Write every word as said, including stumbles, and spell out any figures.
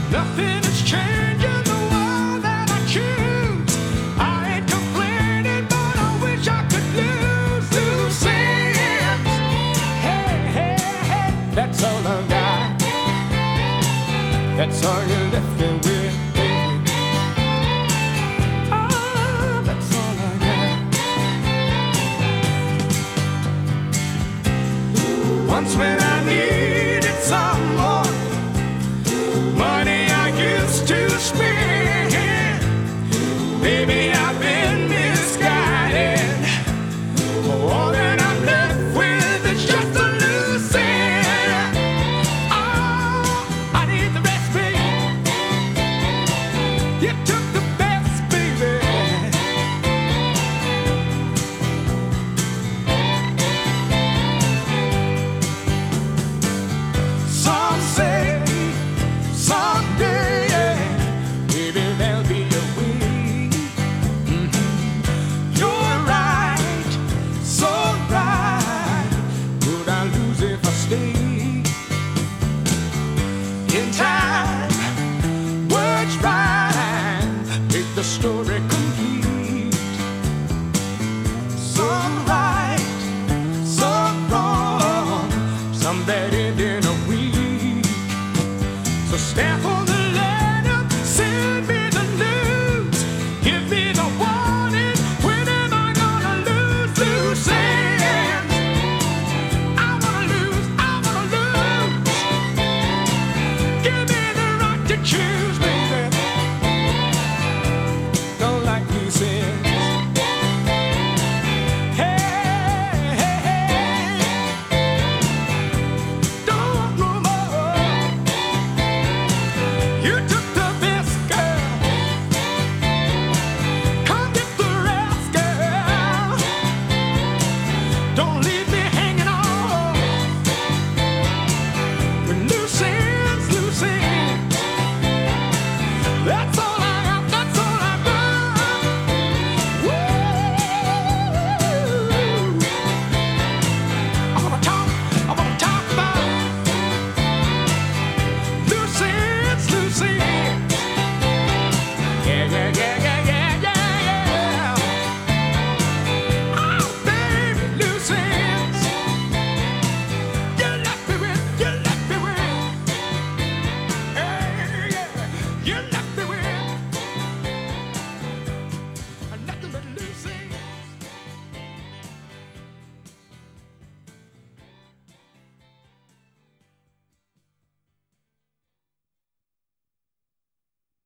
Nothing is changing the world that I choose. I ain't complaining, but I wish I could lose, lose it. Hey, hey, hey, that's all I got. That's all you're left me with, baby. Oh, that's all I got. Once when I needed someone, money I used to spend. Maybe I've been misguided. All that I'm left with is just a loose end. Oh, I need the rest, baby. You took the best, baby. Some say someday, yeah, maybe there'll be a way. Mhm. You're right, so right. Would I lose if I stay? In time, words rhyme, make the story complete. Some right, some wrong, some bad end in a week. So stamp on the letter, send me the news, give me the warning. When am I gonna lose, lose it? I wanna lose, I wanna lose. Give me the right to choose, baby. Don't like loose ends. Hey, hey, hey. Don't no more. You